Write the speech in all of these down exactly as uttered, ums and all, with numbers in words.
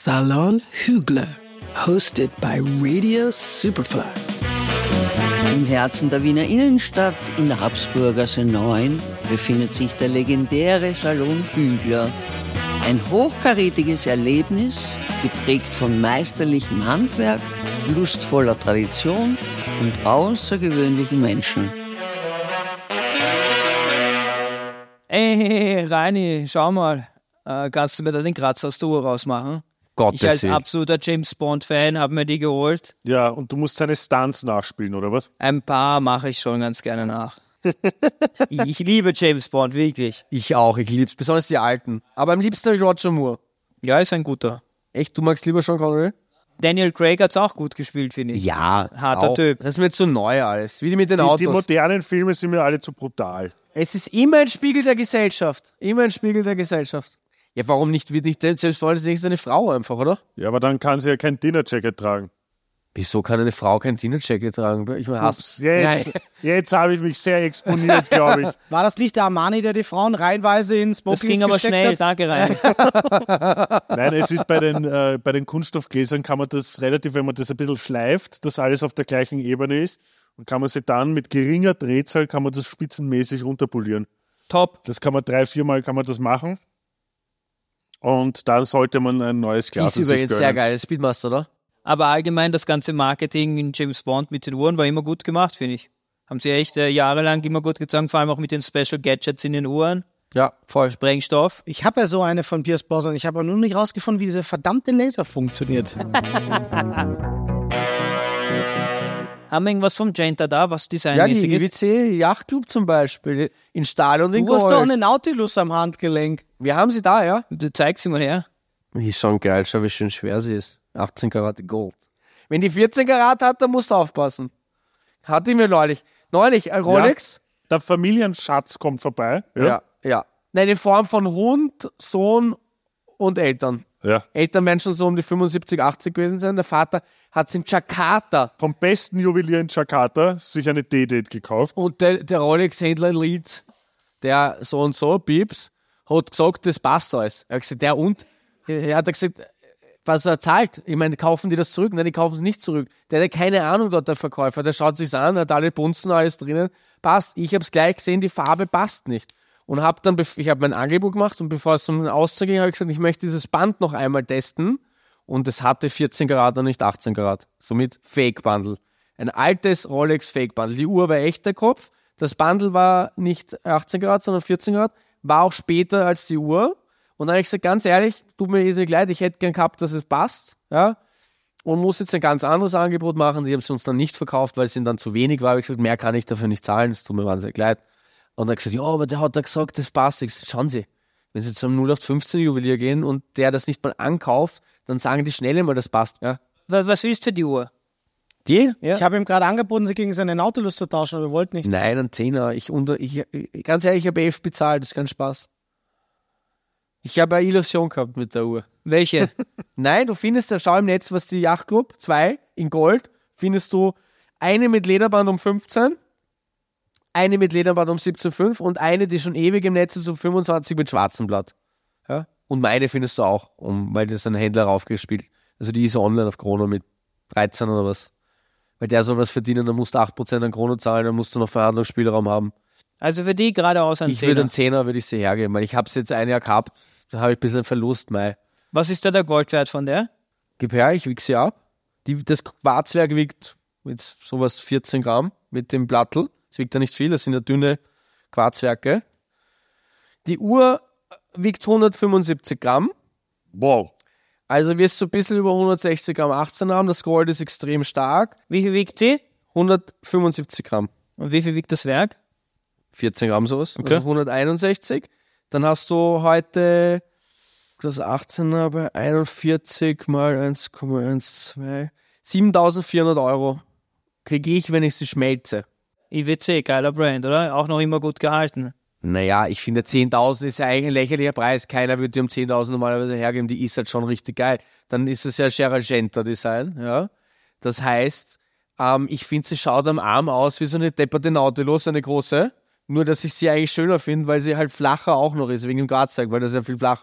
Salon Hügler, hosted by Radio Superfly. Im Herzen der Wiener Innenstadt in der Habsburgasse neun befindet sich der legendäre Salon Hügler. Ein hochkarätiges Erlebnis, geprägt von meisterlichem Handwerk, lustvoller Tradition und außergewöhnlichen Menschen. Ey, Reini, schau mal. Äh, kannst du mir da den Kratzer aus der Uhr rausmachen? Gottes ich als Willen. absoluter James-Bond-Fan habe mir die geholt. Ja, und du musst seine Stunts nachspielen, oder was? Ein paar mache ich schon ganz gerne nach. ich, ich liebe James Bond, wirklich. Ich auch, ich lieb's, besonders die alten. Aber am liebsten habe ich Roger Moore. Ja, ist ein guter. Echt, du magst lieber Sean Connery? Daniel Craig hat's auch gut gespielt, finde ich. Ja, harter auch. Typ. Das ist mir zu neu alles. Wie die mit den Die, Autos. die modernen Filme sind mir alle zu brutal. Es ist immer ein Spiegel der Gesellschaft. Immer ein Spiegel der Gesellschaft. Ja, warum nicht? Wird nicht selbstverständlich ist eine Frau einfach, oder? Ja, aber dann kann sie ja kein Dinnerjacket tragen. Wieso kann eine Frau kein Dinnerjacket tragen? Ich meine, Ups, jetzt jetzt habe ich mich sehr exponiert, glaube ich. War das nicht der Armani, der die Frauen reihenweise in Smokings Das ging aber gesteckt schnell, hat? danke Reini. Nein, es ist bei den, äh, bei den Kunststoffgläsern kann man das relativ, wenn man das ein bisschen schleift, dass alles auf der gleichen Ebene ist, und kann man sie dann mit geringer Drehzahl kann man das spitzenmäßig runterpolieren. Top. Das kann man drei, viermal kann man das machen. Und dann sollte man ein neues Glas ist sich übrigens gönnen. sehr geil, Speedmaster, oder? Aber allgemein das ganze Marketing in James Bond mit den Uhren war immer gut gemacht, finde ich. Haben sie echt äh, jahrelang immer gut gezogen, vor allem auch mit den Special Gadgets in den Uhren. Ja, voll. Sprengstoff. Ich habe ja so eine von Pierce Brosnan. Ich habe aber nur nicht rausgefunden, wie dieser verdammte Laser funktioniert. Haben wir irgendwas vom Genta da, was Ja, die designmäßig I W ist? C Yachtclub zum Beispiel. In Stahl und in Du hast Gold. doch eine Nautilus am Handgelenk. Wir haben sie da, ja? Du zeig sie mal her. Die ist schon geil, schau, wie schön schwer sie ist. achtzehn Karat Gold. Wenn die vierzehn Karat hat, dann musst du aufpassen. Hatte ich mir neulich. Neulich, ein Rolex. Der Familienschatz kommt vorbei. Ja, ja. ja. Nein, in Form von Hund, Sohn und Eltern. Ja. Eltern werden schon so um die fünfundsiebzig, achtzig gewesen sein. Der Vater hat es in Jakarta. Vom besten Juwelier in Jakarta sich eine D-Date gekauft. Und der, der Rolex-Händler in Leeds, der so und so, Pieps, hat gesagt, das passt alles. Er hat gesagt, der und? Er hat gesagt, was er zahlt. Ich meine, kaufen die das zurück? Nein, die kaufen es nicht zurück. Der hat ja keine Ahnung dort, der Verkäufer. Der schaut sich's an, hat alle Bunzen, alles drinnen. Passt. Ich habe es gleich gesehen, die Farbe passt nicht. Und habe dann, ich habe mein Angebot gemacht und bevor es zum Auszug ging, habe ich gesagt, ich möchte dieses Band noch einmal testen. Und es hatte vierzehn Karat und nicht achtzehn Karat. Somit Fake-Bundle. Ein altes Rolex Fake-Bundle. Die Uhr war echt der Kopf. Das Bundle war nicht achtzehn Karat, sondern vierzehn Karat. War auch später als die Uhr. Und dann habe ich gesagt, ganz ehrlich, tut mir irrsinnig leid, ich hätte gern gehabt, dass es passt. Ja. Und muss jetzt ein ganz anderes Angebot machen. Die haben es uns dann nicht verkauft, weil es ihnen dann zu wenig war. Ich habe gesagt, mehr kann ich dafür nicht zahlen. Es tut mir wahnsinnig leid. Und er hat gesagt, ja, aber der hat da gesagt, das passt. Ich sag, schauen Sie, wenn Sie zum null acht fünfzehn Juwelier gehen und der das nicht mal ankauft, dann sagen die schnell mal, das passt. Ja. Was, was willst du für die Uhr? Die? Ja. Ich habe ihm gerade angeboten, sie gegen seine Nautilus zu tauschen, aber er wollte nicht. Nein, ein Zehner. Ich unter, ich, ganz ehrlich, ich habe elf bezahlt, das ist kein Spaß. Ich habe eine Illusion gehabt mit der Uhr. Welche? Nein, du findest, da schau im Netz, was die Yachtclub, zwei in Gold, findest du eine mit Lederband um fünfzehn, eine mit Lederband um siebzehn Komma fünf und eine, die schon ewig im Netz ist, um fünfundzwanzig mit schwarzem Blatt. Ja? Und meine findest du auch, um, weil das ein Händler raufgespielt. Also die ist online auf Chrono mit dreizehn oder was. Weil der soll was verdienen, dann musst du acht Prozent an Chrono zahlen, dann musst du noch Verhandlungsspielraum haben. Also für die geradeaus ein Ich würde Zehner. einen Zehner, würde ich sie hergeben, weil ich habe es jetzt ein Jahr gehabt, da habe ich ein bisschen Verlust, Mai. Was ist da der Goldwert von der? Gib her, ich wiege sie ab. Die, das Quarzwerk wiegt jetzt sowas vierzehn Gramm mit dem Plattel. Das wiegt ja nicht viel, das sind ja dünne Quarzwerke. Die Uhr wiegt hundertfünfundsiebzig Gramm. Wow. Also wirst du ein bisschen über hundertsechzig Gramm achtzehn haben. Das Gold ist extrem stark. Wie viel wiegt sie? hundertfünfundsiebzig Gramm. Und wie viel wiegt das Werk? vierzehn Gramm sowas. Okay. Also hunderteinundsechzig. Dann hast du heute das achtzehner bei einundvierzig mal eins Komma zwölf. siebentausendvierhundert Euro kriege ich, wenn ich sie schmelze. I W C, geiler Brand, oder? Auch noch immer gut gehalten. Naja, ich finde zehntausend ist ja eigentlich ein lächerlicher Preis. Keiner würde die um zehntausend normalerweise hergeben. Die ist halt schon richtig geil. Dann ist es ja Geragenta Design, ja. Das heißt, ähm, ich finde, sie schaut am Arm aus wie so eine depperte Nautilus, eine große. Nur, dass ich sie eigentlich schöner finde, weil sie halt flacher auch noch ist, wegen dem Quarzwerk, weil das ja viel flacher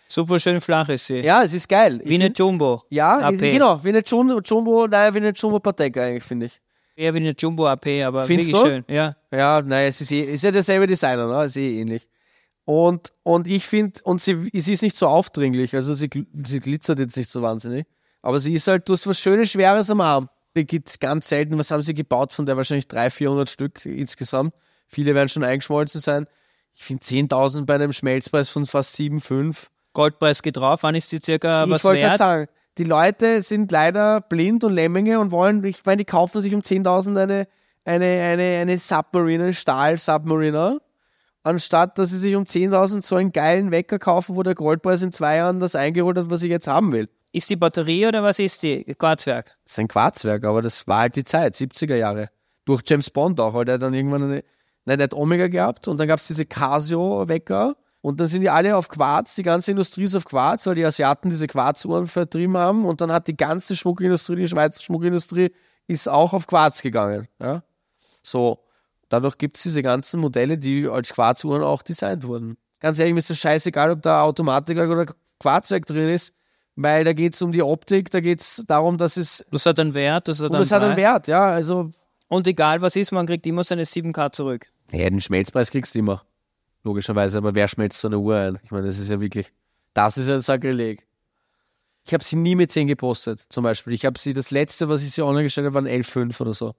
Super schön flach ist sie. Ja, es ist geil. Wie eine Jumbo. Ja, A P. genau, wie eine Jumbo, Jumbo, nein, wie eine Jumbo Patek eigentlich, finde ich. Eher wie eine Jumbo A P, aber Findest wirklich du? schön. Ja. Ja, nein, es ist, eh, ist ja derselbe Designer, ne? Ist eh ähnlich. Und, und ich finde, und sie, sie ist nicht so aufdringlich, also sie, gl- sie glitzert jetzt nicht so wahnsinnig. Aber sie ist halt, du hast was Schönes, Schweres am Arm. Die gibt's ganz selten, was haben sie gebaut, von der wahrscheinlich dreihundert, vierhundert Stück insgesamt. Viele werden schon eingeschmolzen sein. Ich finde zehntausend bei einem Schmelzpreis von fast sieben Komma fünf. Goldpreis geht drauf, wann ist die circa Ich was wollte gerade wert? sagen, die Leute sind leider blind und Lemminge und wollen, ich meine, die kaufen sich um zehntausend eine, eine, eine, eine Submariner, eine Stahl-Submariner, anstatt dass sie sich um zehntausend so einen geilen Wecker kaufen, wo der Goldpreis in zwei Jahren das eingeholt hat, was ich jetzt haben will. Ist die Batterie oder was ist die? Quarzwerk. Das ist ein Quarzwerk, aber das war halt die Zeit, siebziger Jahre. Durch James Bond auch, weil der dann irgendwann eine, nein, der hat Omega gehabt und dann gab es diese Casio-Wecker und dann sind die alle auf Quarz, die ganze Industrie ist auf Quarz, weil die Asiaten diese Quarzuhren vertrieben haben und dann hat die ganze Schmuckindustrie, die Schweizer Schmuckindustrie ist auch auf Quarz gegangen. Ja? So, dadurch gibt es diese ganzen Modelle, die als Quarzuhren auch designt wurden. Ganz ehrlich, mir ist das scheißegal, ob da Automatiker oder Quarzwerk drin ist, weil da geht es um die Optik, da geht es darum, dass es, Das hat einen Wert, das hat und einen das hat einen Preis. Wert, ja, also. Und egal was ist, man kriegt immer seine sieben K zurück. Ja, den Schmelzpreis kriegst du immer. Logischerweise, aber wer schmelzt so eine Uhr ein? Ich meine, das ist ja wirklich, das ist ja ein Sakrileg. Ich habe sie nie mit zehn gepostet, zum Beispiel. Ich habe sie, das letzte, was ich sie online gestellt habe, waren elf Komma fünf oder so.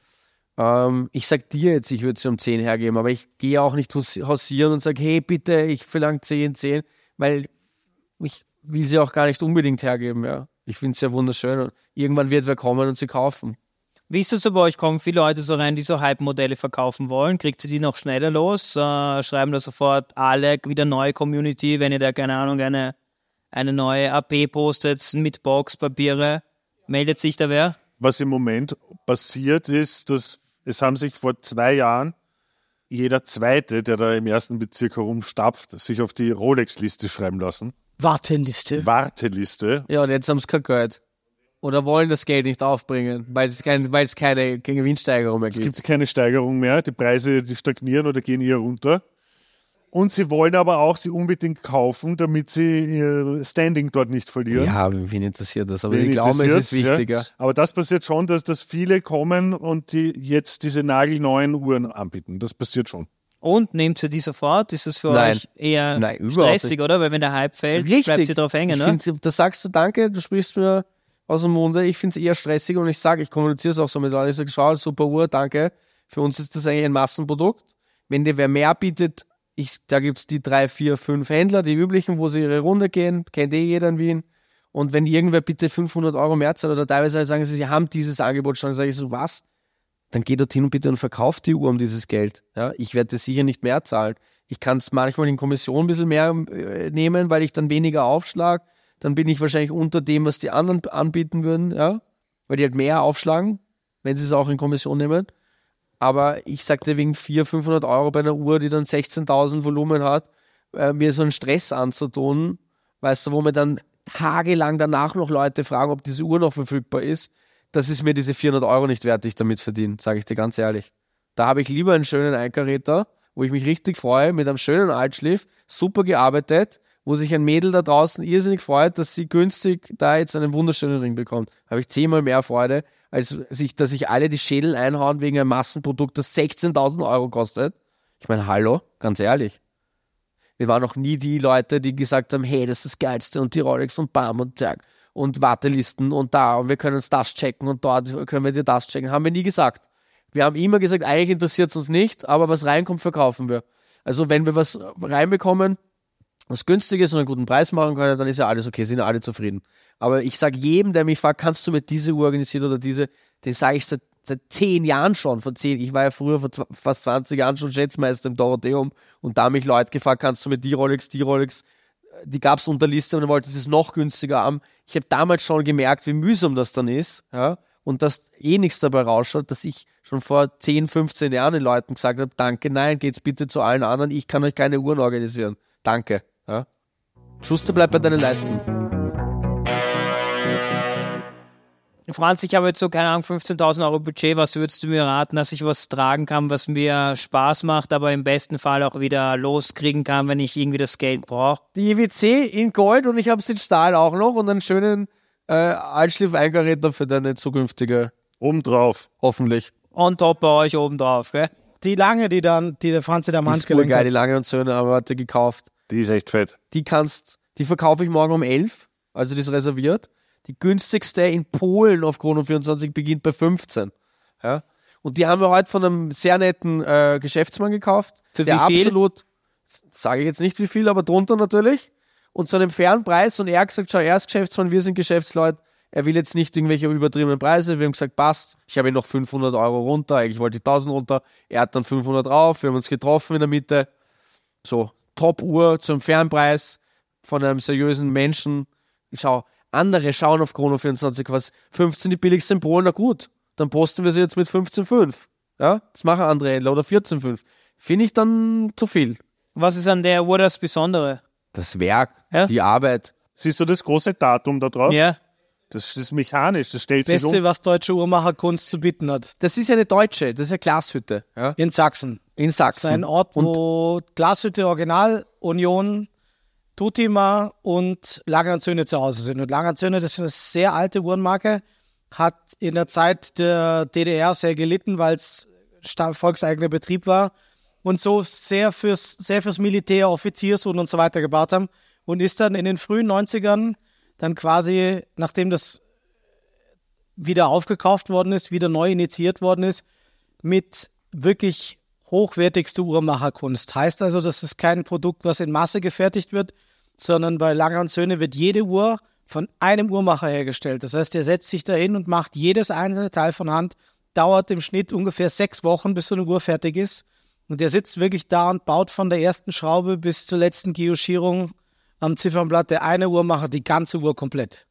Ähm, ich sag dir jetzt, ich würde sie um zehn hergeben, aber ich gehe auch nicht hausi- hausieren und sage, hey, bitte, ich verlange zehn, zehn, weil ich will sie auch gar nicht unbedingt hergeben, ja. Ich finde es ja wunderschön und irgendwann wird wer kommen und sie kaufen. Wie ist das so bei euch? Kommen viele Leute so rein, die so Hype-Modelle verkaufen wollen? Kriegt ihr die noch schneller los? Äh, schreiben da sofort alle wieder neue Community, wenn ihr da, keine Ahnung, eine, eine neue A P postet mit Box, Papiere? Meldet sich da wer? Was im Moment passiert ist, dass es haben sich vor zwei Jahren jeder Zweite, der da im ersten Bezirk herumstapft, sich auf die Rolex-Liste schreiben lassen. Warteliste. Warteliste. Ja, und jetzt haben sie kein Geld. Oder wollen das Geld nicht aufbringen, weil es, kein, weil es keine Gewinnsteigerung mehr Es gibt. gibt keine Steigerung mehr, die Preise die stagnieren oder gehen eher runter. Und sie wollen aber auch sie unbedingt kaufen, damit sie ihr Standing dort nicht verlieren. Ja, wen interessiert das? Aber Wen ich glaube, es ist interessiert's, wichtig. Ja. Aber das passiert schon, dass, dass viele kommen und die jetzt diese nagelneuen Uhren anbieten. Das passiert schon. Und nehmt ihr die sofort? Ist das für Nein. euch eher Nein, überhaupt stressig, nicht. oder? Weil wenn der Hype fällt, Richtig. bleibt sie drauf hängen, ich ne? find, da sagst du danke, du sprichst mir aus dem Munde. Ich finde es eher stressig und ich sage, ich kommuniziere es auch so mit Leuten. Ich sage, schau, super Uhr, danke. Für uns ist das eigentlich ein Massenprodukt. Wenn dir wer mehr bietet, ich, da gibt's die drei, vier, fünf Händler, die üblichen, wo sie ihre Runde gehen, kennt eh jeder in Wien. Und wenn irgendwer bitte fünfhundert Euro mehr zahlt oder teilweise halt sagen sie, sie haben dieses Angebot schon, dann sage ich so, was? Dann geh dorthin und bitte und verkauf die Uhr um dieses Geld. Ja, ich werde sicher nicht mehr zahlen. Ich kann es manchmal in Kommission ein bisschen mehr äh, nehmen, weil ich dann weniger aufschlag. Dann bin ich wahrscheinlich unter dem, was die anderen anbieten würden, ja, weil die halt mehr aufschlagen, wenn sie es auch in Kommission nehmen. Aber ich sagte wegen vierhundert, fünfhundert Euro bei einer Uhr, die dann sechzehntausend Volumen hat, äh, mir so einen Stress anzutun, weißt du, wo mir dann tagelang danach noch Leute fragen, ob diese Uhr noch verfügbar ist, das ist mir diese vierhundert Euro nicht wert, die ich damit verdiene, sage ich dir ganz ehrlich. Da habe ich lieber einen schönen Einkaräter, wo ich mich richtig freue, mit einem schönen Altschliff, super gearbeitet, wo sich ein Mädel da draußen irrsinnig freut, dass sie günstig da jetzt einen wunderschönen Ring bekommt. Habe ich zehnmal mehr Freude, als sich, dass sich alle die Schädel einhauen wegen einem Massenprodukt, das sechzehntausend Euro kostet. Ich meine, hallo, ganz ehrlich. Wir waren noch nie die Leute, die gesagt haben, hey, das ist das Geilste und die Rolex und bam und zack und Wartelisten und da und wir können uns das checken und dort können wir dir das checken. Haben wir nie gesagt. Wir haben immer gesagt, eigentlich interessiert es uns nicht, aber was reinkommt, verkaufen wir. Also wenn wir was reinbekommen, was Günstiges und einen guten Preis machen können, dann ist ja alles okay, sind ja alle zufrieden. Aber ich sage jedem, der mich fragt, kannst du mir diese Uhr organisieren oder diese, den sage ich seit, seit zehn Jahren schon, von zehn, ich war ja früher vor fast zwanzig Jahren schon Schätzmeister im Dorotheum und da haben mich Leute gefragt, kannst du mir die Rolex, die Rolex, die gab es unter Liste und dann wollten sie es noch günstiger haben. Ich habe damals schon gemerkt, wie mühsam das dann ist, ja, und dass eh nichts dabei rausschaut, dass ich schon vor zehn, fünfzehn Jahren den Leuten gesagt habe, danke, nein, geht's bitte zu allen anderen, ich kann euch keine Uhren organisieren. Danke. Ja. Schuster, bleib bei deinen Leisten. Franz, ich habe jetzt so, keine Ahnung, fünfzehntausend Euro Budget. Was würdest du mir raten, dass ich was tragen kann, was mir Spaß macht, aber im besten Fall auch wieder loskriegen kann, wenn ich irgendwie das Geld brauche? Die I W C in Gold und ich habe es in Stahl auch noch und einen schönen äh, Altschliff-Einkaräter für deine zukünftige, Obendrauf. hoffentlich. On top bei euch oben drauf, gell? Die lange, die dann, die der Franz in der Die Hand ist gelenkt geil, die hat. Lange und Söhne haben wir heute gekauft. Die ist echt fett. Die kannst, die verkaufe ich morgen um elf, also die ist reserviert. Die günstigste in Polen auf Chrono vierundzwanzig beginnt bei fünfzehn. Ja? Und die haben wir heute von einem sehr netten äh, Geschäftsmann gekauft. Für der wie viel? absolut, sage ich jetzt nicht wie viel, aber drunter natürlich. Und zu einem fairen Preis. Und er hat gesagt, schau, er ist Geschäftsmann, wir sind Geschäftsleute. Er will jetzt nicht irgendwelche übertriebenen Preise. Wir haben gesagt, passt. Ich habe ihn noch fünfhundert Euro runter. Eigentlich wollte ich tausend runter. Er hat dann fünfhundert drauf. Wir haben uns getroffen in der Mitte. So, Top-Uhr zum fairen Preis von einem seriösen Menschen. Schau, andere schauen auf Chrono vierundzwanzig, was fünfzehn die billigste in Polen, na gut. Dann posten wir sie jetzt mit fünfzehn Komma fünf. Ja, das machen andere Händler oder vierzehn Komma fünf. Finde ich dann zu viel. Was ist an der Uhr das Besondere? Das Werk, Ja? die Arbeit. Siehst du das große Datum da drauf? Ja. Das ist mechanisch, das stellt sich Beste, um. was deutsche Uhrmacherkunst zu bieten hat. Das ist ja eine deutsche, das ist ja Glashütte. Ja? In Sachsen. In Sachsen. Das ist ein Ort, Und wo Glashütte Original, Union, Tutima und Lange und Söhne zu Hause sind. Und Lange und Söhne, das ist eine sehr alte Uhrenmarke, hat in der Zeit der D D R sehr gelitten, weil es sta- volkseigener Betrieb war und so sehr fürs, sehr fürs Militär, Offizierssohn und so weiter gebaut haben und ist dann in den frühen neunzigern dann quasi, nachdem das wieder aufgekauft worden ist, wieder neu initiiert worden ist, mit wirklich hochwertigste Uhrmacherkunst. Heißt also, das ist kein Produkt, was in Masse gefertigt wird, sondern bei Lange und Söhne wird jede Uhr von einem Uhrmacher hergestellt. Das heißt, der setzt sich dahin und macht jedes einzelne Teil von Hand, dauert im Schnitt ungefähr sechs Wochen, bis so eine Uhr fertig ist. Und der sitzt wirklich da und baut von der ersten Schraube bis zur letzten Guillochierung am Ziffernblatt der eine Uhrmacher die ganze Uhr komplett.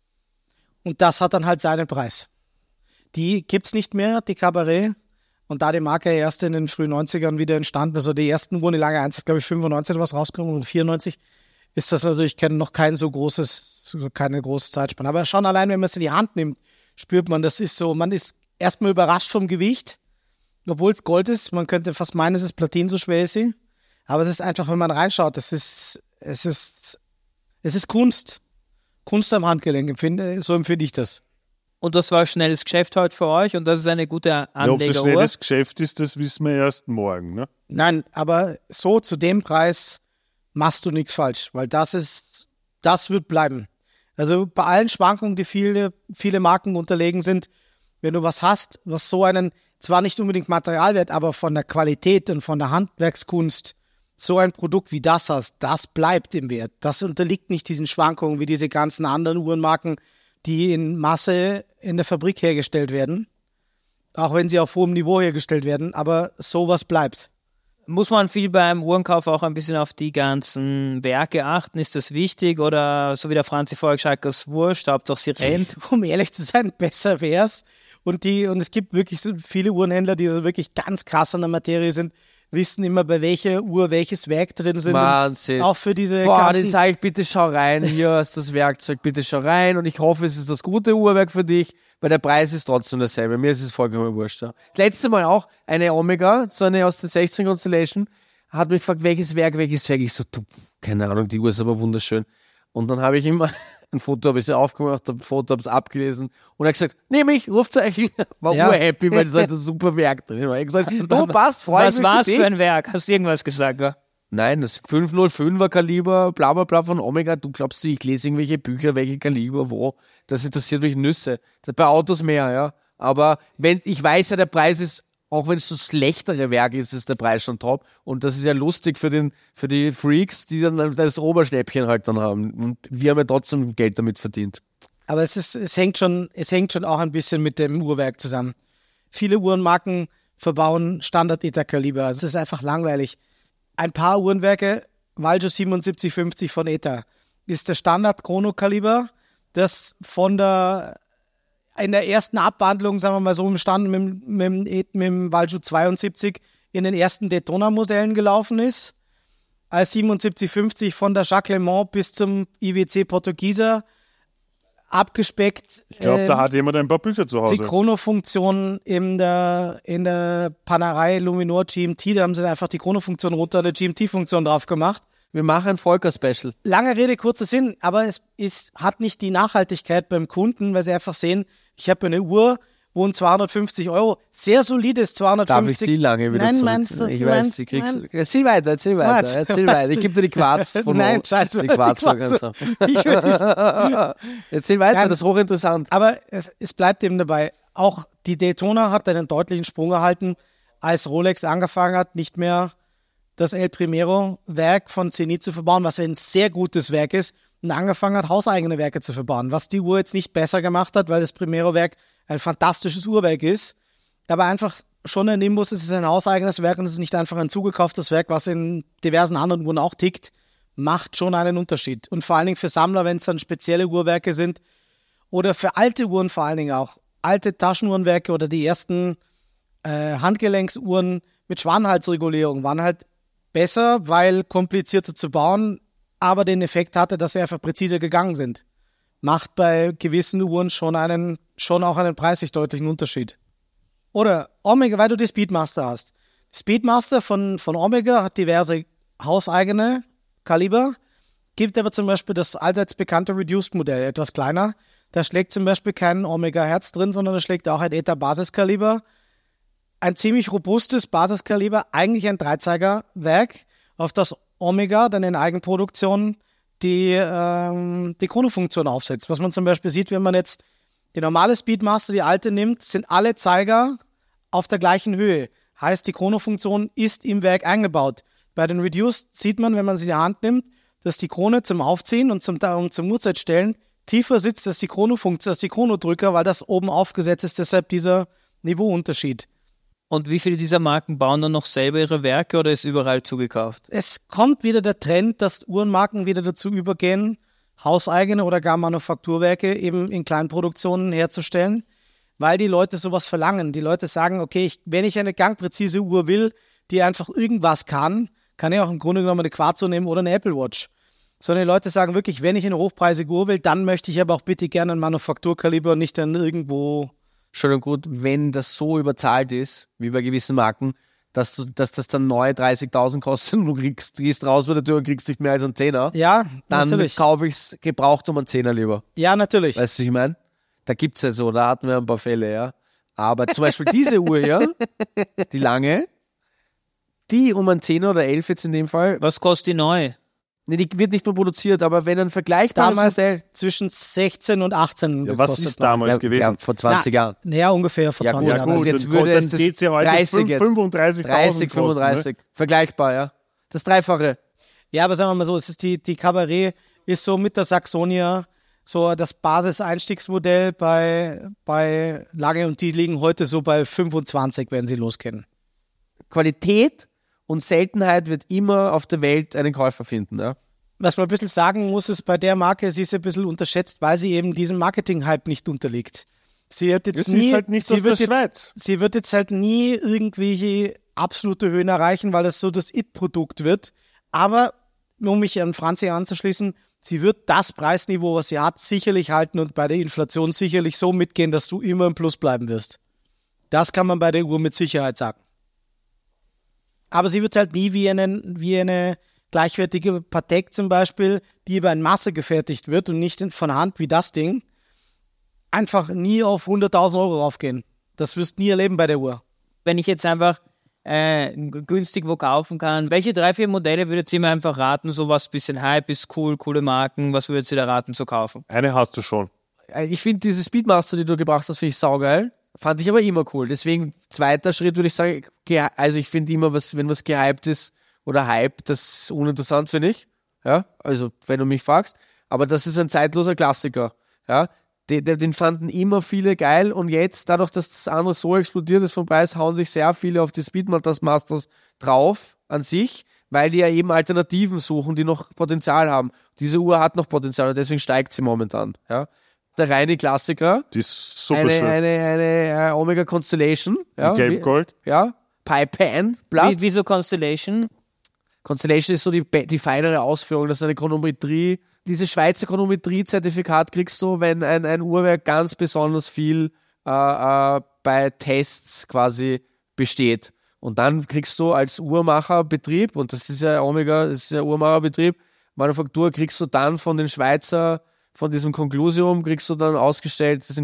Und das hat dann halt seinen Preis. Die gibt's nicht mehr, die Cabaret. Und da die Marke erst in den frühen neunzigern wieder entstanden, also die ersten Uhren, die Lange eins, glaube ich, fünfundneunzig was rausgekommen und vierundneunzig, ist das natürlich kein, noch kein so großes, so keine große Zeitspanne. Aber schon allein, wenn man es in die Hand nimmt, spürt man, das ist so, man ist erstmal überrascht vom Gewicht, obwohl es Gold ist. Man könnte fast meinen, es ist Platin, so schwer ist sie. Aber es ist einfach, wenn man reinschaut, das ist, es ist, es ist Kunst. Kunst am Handgelenk, empfinde, so empfinde ich das. Und das war ein schnelles Geschäft heute für euch und das ist eine gute Ja, ob es ein Anlegeruhr. schnelles Geschäft ist, das wissen wir erst morgen. Ne? Nein, aber so zu dem Preis machst du nichts falsch, weil das ist, das wird bleiben. Also bei allen Schwankungen, die viele, viele Marken unterlegen sind, wenn du was hast, was so einen, zwar nicht unbedingt Materialwert, aber von der Qualität und von der Handwerkskunst so ein Produkt wie das hast, das bleibt im Wert. Das unterliegt nicht diesen Schwankungen wie diese ganzen anderen Uhrenmarken, die in Masse in der Fabrik hergestellt werden, auch wenn sie auf hohem Niveau hergestellt werden, aber sowas bleibt. Muss man viel beim Uhrenkauf auch ein bisschen auf die ganzen Werke achten? Ist das wichtig oder so wie der Franzi vorher gesagt hat, wurscht, Hauptsache sie rennt? Um ehrlich zu sein, besser wär's. Und die, und es gibt wirklich so viele Uhrenhändler, die so wirklich ganz krass an der Materie sind, wissen immer, bei welcher Uhr welches Werk drin sind. Wahnsinn. Und auch für diese Boah, ganzen... den sage ich, bitte schau rein, hier ist das Werkzeug, bitte schau rein und ich hoffe, es ist das gute Uhrwerk für dich, weil der Preis ist trotzdem dasselbe. Mir ist es vollkommen wurscht. Ja. Das letzte Mal auch eine Omega, so eine aus der sechzehn Constellation, hat mich gefragt, welches Werk, welches Werk. Ich so, du, keine Ahnung, die Uhr ist aber wunderschön. Und dann habe ich immer ein Foto, habe ich sie aufgemacht, ein Foto, habe es abgelesen und er hat gesagt, nehme ich, Rufzeichen. War Ja. urhappy, weil es halt ein super Werk drin war. Ich habe gesagt, du passt, freu Was mich war's für dich. für ein Werk? Hast du irgendwas gesagt? Ja? Nein, das fünf null fünfer Kaliber, bla bla bla von Omega. Du glaubst, ich lese irgendwelche Bücher, welche Kaliber, wo. Das interessiert mich Nüsse. Das bei Autos mehr, ja. Aber wenn, ich weiß ja, der Preis ist, auch wenn es so schlechtere Werk ist, ist der Preis schon top. Und das ist ja lustig für den, für die Freaks, die dann das Oberschnäppchen halt dann haben. Und wir haben ja trotzdem Geld damit verdient. Aber es ist, es hängt schon, es hängt schon auch ein bisschen mit dem Uhrwerk zusammen. Viele Uhrenmarken verbauen Standard-E T A-Kaliber. Also das ist einfach langweilig. Ein paar Uhrenwerke, Valjo siebenundsiebzig fünfzig von E T A, ist der Standard-Chrono-Kaliber, das von der, in der ersten Abwandlung, sagen wir mal so, im Stand mit, mit, mit dem Valjo zweiundsiebzig in den ersten Daytona-Modellen gelaufen ist. Als siebenundsiebzig fünfzig von der Jacques Le Mans bis zum I W C Portugieser abgespeckt. Ich glaube, ähm, da hat jemand ein paar Bücher zu Hause. die Chronofunktion in der, in der Panerei Luminor G M T, da haben sie einfach die Chronofunktion runter und eine G M T-Funktion drauf gemacht. Wir machen ein Volker-Special. Lange Rede, kurzer Sinn, aber es ist, hat nicht die Nachhaltigkeit beim Kunden, weil sie einfach sehen, ich habe eine Uhr, wo ein zweihundertfünfzig Euro, sehr solides zweihundertfünfzig. Darf ich die lange wieder Nein, zurück? meinst du, ich du weiß, meinst, die kriegst meinst- du. Erzähl weiter, erzähl weiter, Was? erzähl Was? weiter. Ich gebe dir die Quarz von Nein, scheiße, die die Quarz. Quarz. Quarz. Ich weiß nicht. Erzähl weiter, Nein. das ist hochinteressant. Aber es, es bleibt eben dabei. Auch die Daytona hat einen deutlichen Sprung erhalten, als Rolex angefangen hat, nicht mehr das El Primero-Werk von Zenit zu verbauen, was ein sehr gutes Werk ist, und angefangen hat, hauseigene Werke zu verbauen, was die Uhr jetzt nicht besser gemacht hat, weil das Primero-Werk ein fantastisches Uhrwerk ist, aber einfach schon ein Nimbus, es ist ein hauseigenes Werk und es ist nicht einfach ein zugekauftes Werk, was in diversen anderen Uhren auch tickt, macht schon einen Unterschied. Und vor allen Dingen für Sammler, wenn es dann spezielle Uhrwerke sind oder für alte Uhren vor allen Dingen auch, alte Taschenuhrenwerke oder die ersten äh, Handgelenksuhren mit Schwanenhalsregulierung waren halt besser, weil komplizierter zu bauen, aber den Effekt hatte, dass sie einfach präziser gegangen sind. Macht bei gewissen Uhren schon einen, schon auch einen preislich deutlichen Unterschied. Oder Omega, weil du die Speedmaster hast. Speedmaster von, von Omega hat diverse hauseigene Kaliber, gibt aber zum Beispiel das allseits bekannte Reduced-Modell, etwas kleiner. Da schlägt zum Beispiel kein Omega-Herz drin, sondern da schlägt auch ein Eta-Basiskaliber. Ein ziemlich robustes Basiskaliber, eigentlich ein Dreizeigerwerk, auf das Omega dann in Eigenproduktion die, ähm, die Chronofunktion aufsetzt. Was man zum Beispiel sieht, wenn man jetzt die normale Speedmaster, die alte nimmt, sind alle Zeiger auf der gleichen Höhe. Heißt, die Chronofunktion ist im Werk eingebaut. Bei den Reduced sieht man, wenn man sie in die Hand nimmt, dass die Krone zum Aufziehen und zum, und zum Uhrzeitstellen tiefer sitzt als die Chronofunktion, als die Chronodrücker, weil das oben aufgesetzt ist, deshalb dieser Niveauunterschied. Und wie viele dieser Marken bauen dann noch selber ihre Werke oder ist überall zugekauft? Es kommt wieder der Trend, dass Uhrenmarken wieder dazu übergehen, hauseigene oder gar Manufakturwerke eben in Kleinproduktionen herzustellen, weil die Leute sowas verlangen. Die Leute sagen, okay, ich, wenn ich eine gangpräzise Uhr will, die einfach irgendwas kann, kann ich auch im Grunde genommen eine Quarzo nehmen oder eine Apple Watch. Sondern die Leute sagen wirklich, wenn ich eine hochpreisige Uhr will, dann möchte ich aber auch bitte gerne ein Manufakturkaliber und nicht dann irgendwo... Schön und gut, wenn das so überzahlt ist, wie bei gewissen Marken, dass, du, dass das dann neu dreißigtausend kostet und du kriegst, gehst raus bei der Tür und kriegst nicht mehr als einen Zehner, Ja, dann natürlich. kaufe ich es gebraucht um einen Zehner lieber. Ja, natürlich. Weißt du, was ich meine? Da gibt es ja so, da hatten wir ein paar Fälle, ja. Aber zum Beispiel diese Uhr hier, die lange, die um einen Zehner oder elf jetzt in dem Fall, Was kostet die neu? nee, die wird nicht mehr produziert, aber wenn ein vergleichbares Damals Modell, zwischen sechzehn und achtzehn Ja, was gekostet ist war. damals ja, gewesen? ja, vor zwanzig Jahren. Ja, ungefähr vor Ja, zwanzig gut, Jahren. Ja Also gut, jetzt dann, würde dann es das steht sie ja heute dreißig jetzt. fünfunddreißigtausend dreißig, kosten, fünfunddreißig. Ne? Vergleichbar, ja. Das Dreifache. Ja, aber sagen wir mal so, es ist die, die Cabaret ist so mit der Saxonia so das Basiseinstiegsmodell bei, bei Lange und die liegen heute so bei fünfundzwanzig, wenn sie losgehen. Qualität und Seltenheit wird immer auf der Welt einen Käufer finden, ja. Was man ein bisschen sagen muss, ist bei der Marke, sie ist ein bisschen unterschätzt, weil sie eben diesem Marketing-Hype nicht unterliegt. Sie wird jetzt Es nie, ist halt nichts sie aus wird der jetzt, Schweiz. Sie wird jetzt halt nie irgendwelche absolute Höhen erreichen, weil das so das It-Produkt wird. Aber, um mich an Franzi anzuschließen, sie wird das Preisniveau, was sie hat, sicherlich halten und bei der Inflation sicherlich so mitgehen, dass du immer im Plus bleiben wirst. Das kann man bei der Uhr mit Sicherheit sagen. Aber sie wird halt nie wie, einen, wie eine gleichwertige Patek zum Beispiel, die über ein Masse gefertigt wird und nicht in- von Hand wie das Ding, einfach nie auf hunderttausend Euro raufgehen. Das wirst du nie erleben bei der Uhr. Wenn ich jetzt einfach äh, günstig wo kaufen kann, welche drei, vier Modelle würdet ihr mir einfach raten, sowas bisschen Hype ist cool, coole Marken, was würdet ihr da raten zu kaufen? Eine hast du schon. Ich finde diese Speedmaster, die du gebracht hast, finde ich saugeil. Fand ich aber immer cool. Deswegen, zweiter Schritt würde ich sagen, gehy- also ich finde immer, was, wenn was gehypt ist oder Hype, das ist uninteressant, finde ich. Ja, also wenn du mich fragst. Aber das ist ein zeitloser Klassiker. Ja, den, den fanden immer viele geil und jetzt, dadurch, dass das andere so explodiert ist vom Preis, hauen sich sehr viele auf die Speedmasters drauf an sich, weil die ja eben Alternativen suchen, die noch Potenzial haben. Diese Uhr hat noch Potenzial und deswegen steigt sie momentan. Ja, der reine Klassiker. Die ist super Eine, schön. eine, eine äh, Omega Constellation. Ja, Gelb wie- Gold. Ja, Pipan, Blatt. Wie, wieso Constellation? Constellation ist so die, be- die feinere Ausführung, das ist eine Chronometrie diese Schweizer Chronometrie-Zertifikat kriegst du, wenn ein, ein Uhrwerk ganz besonders viel äh, äh, bei Tests quasi besteht. Und dann kriegst du als Uhrmacherbetrieb, und das ist ja Omega, das ist ja Uhrmacherbetrieb, Manufaktur, kriegst du dann von den Schweizer, von diesem Conclusium, kriegst du dann ausgestellt, das sind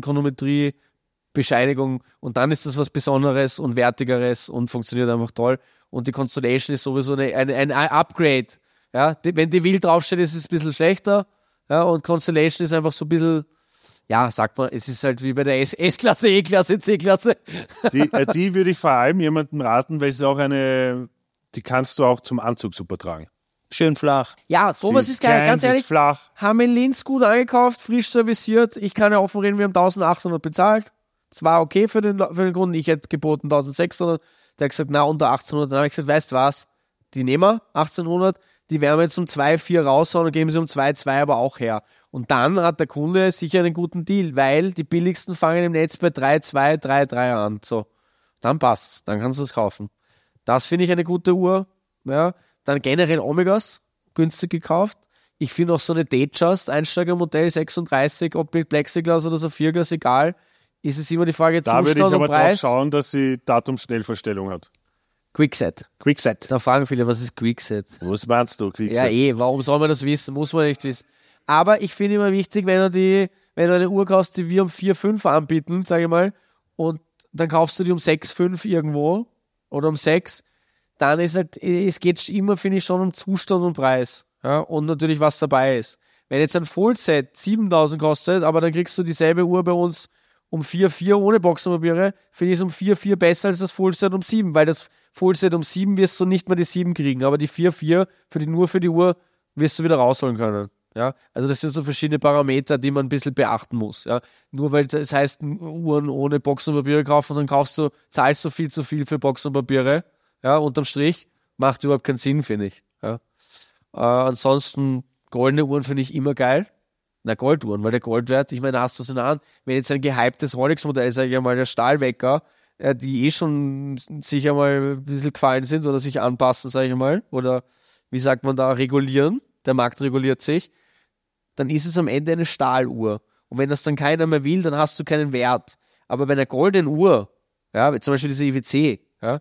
Chronometrie-Bescheinigung, und dann ist das was Besonderes und Wertigeres und funktioniert einfach toll. Und die Constellation ist sowieso eine, eine, ein Upgrade. Ja, die, wenn die Wild draufsteht, ist es ein bisschen schlechter. Ja, und Constellation ist einfach so ein bisschen, ja, sagt man, es ist halt wie bei der S- S-Klasse, E-Klasse, C-Klasse. Die, äh, die würde ich vor allem jemandem raten, weil es ist auch eine, die kannst du auch zum Anzug super tragen. Schön flach. Ja, sowas Die ist geil, klein, ganz die ist ehrlich. flach. Haben wir in Linz gut eingekauft, frisch serviciert. Ich kann ja offen reden, wir haben eintausendachthundert bezahlt. Das war okay für den, für den Kunden. Ich hätte geboten eintausendsechshundert. Der hat gesagt, na, unter achtzehnhundert. Dann habe ich gesagt, weißt du was? Die nehmen wir, achtzehnhundert. Die werden wir jetzt um zwei Komma vier raushauen und geben sie um zwei Komma zwei aber auch her. Und dann hat der Kunde sicher einen guten Deal, weil die billigsten fangen im Netz bei drei Komma zwei, drei Komma drei an. So, dann passt's. Dann kannst du es kaufen. Das finde ich eine gute Uhr. Ja. Dann generell Omegas, günstig gekauft. Ich finde auch so eine Datejust, Einsteigermodell sechsunddreißig, ob mit Plexiglas oder Saphirglas, egal. Ist es immer die Frage Da würde ich Zustand und aber drauf Preis. schauen, dass sie Datumsschnellverstellung hat. Quickset. Quickset. Da fragen viele, was ist Quickset? Was meinst du, Quickset? Ja, eh, warum soll man das wissen? Muss man nicht wissen. Aber ich finde immer wichtig, wenn du die, wenn du eine Uhr kaufst, die wir um vier Komma fünf anbieten, sage ich mal, und dann kaufst du die um sechs Komma fünf irgendwo oder um sechs, dann ist halt, es geht immer, finde ich, schon um Zustand und Preis. Ja, und natürlich, was dabei ist. Wenn jetzt ein Fullset siebentausend kostet, aber dann kriegst du dieselbe Uhr bei uns um vier Komma vier ohne Boxenpapiere, finde ich es um vier Komma vier besser als das Fullset um sieben, weil das Fullset um sieben wirst du nicht mehr die sieben kriegen, aber die vier Komma vier für die, nur für die Uhr wirst du wieder rausholen können. Ja, also das sind so verschiedene Parameter, die man ein bisschen beachten muss. Ja, nur weil das heißt, Uhren ohne Boxenpapiere kaufen, dann kaufst du, zahlst du viel zu viel für Boxenpapiere. Ja, unterm Strich macht überhaupt keinen Sinn, finde ich. Ja. Äh, ansonsten goldene Uhren finde ich immer geil. Na, Golduhren, weil der Goldwert, ich meine, hast du es in der Hand. Wenn jetzt ein gehyptes Rolex-Modell, sage ich mal, der Stahlwecker, äh, die eh schon sicher mal ein bisschen gefallen sind oder sich anpassen, sage ich mal, oder wie sagt man da, regulieren, der Markt reguliert sich, dann ist es am Ende eine Stahluhr. Und wenn das dann keiner mehr will, dann hast du keinen Wert. Aber bei einer goldenen Uhr, ja, zum Beispiel diese I W C, ja,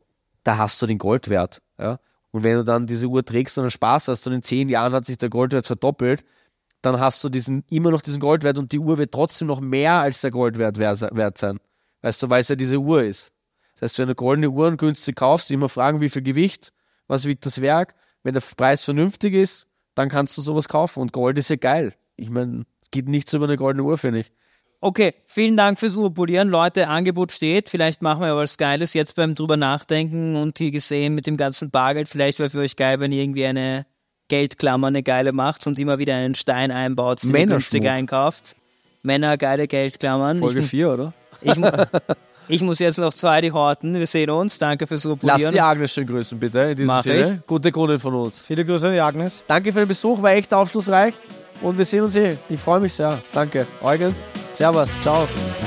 da hast du den Goldwert. Ja. Und wenn du dann diese Uhr trägst und einen Spaß hast und in zehn Jahren hat sich der Goldwert verdoppelt, dann hast du diesen, immer noch diesen Goldwert und die Uhr wird trotzdem noch mehr als der Goldwert wert sein. Weißt du, weil es ja diese Uhr ist. Das heißt, wenn du goldene Uhren günstig kaufst, immer fragen, wie viel Gewicht, was wiegt das Werk. Wenn der Preis vernünftig ist, dann kannst du sowas kaufen. Und Gold ist ja geil. Ich meine, es geht nichts über eine goldene Uhr, finde ich. Okay, vielen Dank fürs Uhrpolieren. Leute, Angebot steht. Vielleicht machen wir aber was Geiles jetzt beim drüber nachdenken und hier gesehen mit dem ganzen Bargeld. Vielleicht wäre für euch geil, wenn ihr irgendwie eine Geldklammer eine geile macht und immer wieder einen Stein einbaut, den ihr günstig einkauft. Männer, geile Geldklammern. Folge ich, vier, oder? Ich, ich muss jetzt noch zwei die horten. Wir sehen uns. Danke fürs Uhrpolieren. Lass die Agnes schön grüßen, bitte. In diesem Mach Sinne. ich. Gute Kundin von uns. Viele Grüße an die Agnes. Danke für den Besuch, war echt aufschlussreich. Und wir sehen uns eh. Ich freue mich sehr. Danke. Eugen, servus, ciao.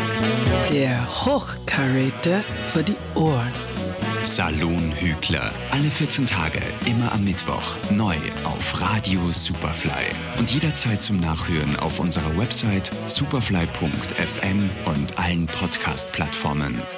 Der Hochkaräter für die Ohren. Saloon Hügler. Alle vierzehn Tage, immer am Mittwoch. Neu auf Radio Superfly. Und jederzeit zum Nachhören auf unserer Website superfly punkt f m und allen Podcast-Plattformen.